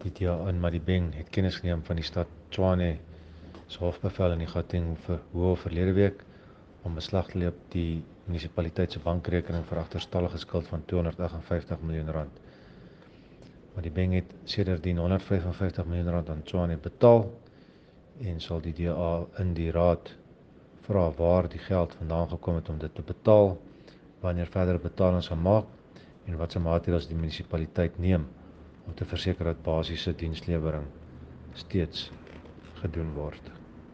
Die DA in Madibeng het kennis geneem van die stad Tshwane se hofbevel in die Gauteng Hof verlede week om beslag te lê op die munisipaliteit se bankrekening vir agterstallige skuld van R258 miljoen. Madibeng het sedertdien R155 miljoen aan Tshwane betaal en sal die DA in die raad vra waar die geld vandaan gekom het om dit te betaal, wanneer verdere betalings gemaak en wat se maatreëls die munisipaliteit neem om te verseker dat basiese dienslewering steeds gedoen word.